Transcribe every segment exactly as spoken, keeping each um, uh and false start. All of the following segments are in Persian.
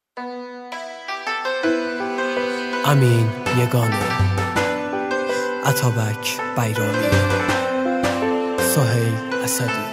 امین یگانه، عطابک بیرامی، سهیل اسدی.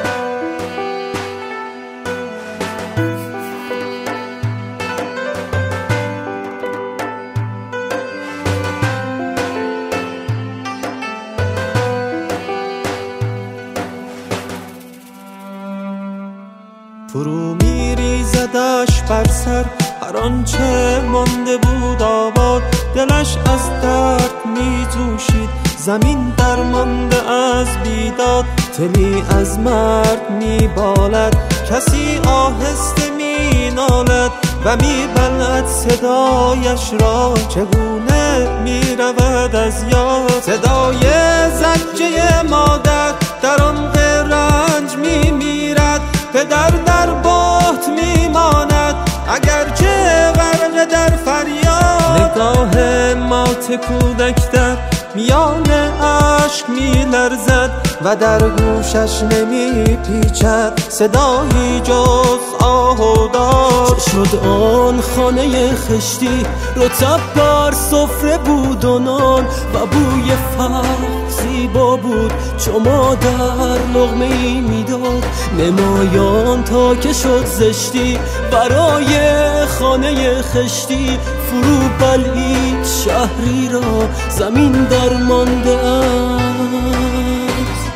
فرو میریزدش بر سر هر آنچه مانده بود آباد، دلش از درد میجوشید، زمین درمانده از بیداد، تلی از مرد میبالد، کسی آهسته مینالد و میبلد صدایش را، چگونه میرود از یاد. صدای زجه مادر در عمق رنج میمیرد، پدر در بهت میماند اگرچه غرق در فریاد. نگاه مات کودک در میان اشک میلرزد و در گوشش نمیپیچد صدایی جز آه و داد. چه شد آن خانه خشتی، رطب بر سفره بود و نان و بوی فقر زیبا بود، چو مادر لقمه ای میداد. نمایان تا که شد زشتی برای خانه خشتی، فرو بلعید شهری را زمین درمانده است.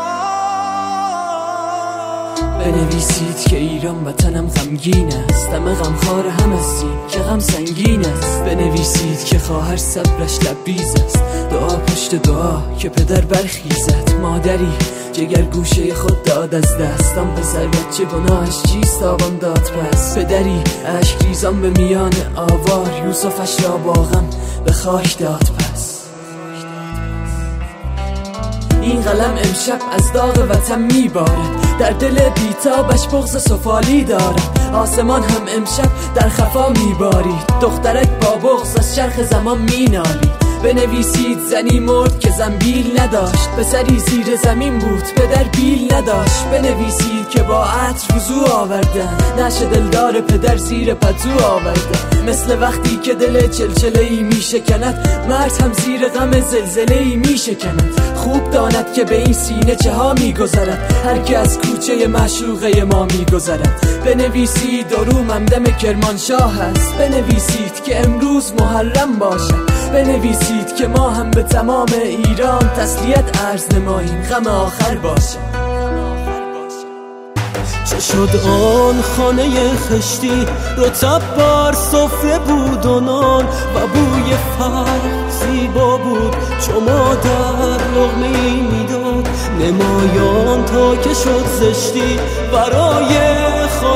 بنویسید که ایران وطنم غمگین است، همه غمخوار هم هستیم که غم سنگین است. بنویسید که خواهر صبرش لبریز است، دعا پشت دعا که پدر برخیزد. مادری جگر گوشه خود داد از دست، آن پسر بچه گناهش چیست آوان داد پس. پدری اشک ریزان به میان آوار، یوسفش را با غم به خاک داد پس. این قلم امشب از داغ وطن میبارد، در دل بیتابش بغض سفالی دارد. آسمان هم امشب در خفا میبارید، دخترک با بغض از چرخ زمان مینالید. بنویسید زنی مرد که زنبیل نداشت، پسری زیر زمین بود پدر بیل نداشت. بنویسید که با عطر وضو آوردن، نعش دلدار پدر زیر پتو آوردن. مثل وقتی که دل چلچله‌ای میشکند، مرد هم زیر غم زلزله‌ای میشکند. خوب داند که به این سینه چه ها میگذرد، هر که از کوچه معشوقه ما میگذرد. بنویسید دروم همدم کرمانشاه است، بنویسید که امروز محرم باشد. بنویسید که ما هم به تمام ایران تسلیت عرض نماییم، غم آخر باشه. چه شد آن خانه خشتی، رطب بر سفره بود و نان و بوی فقر زیبا بود، چو مادر لقمه ای میداد. نمایان تا که شد زشتی برای خانه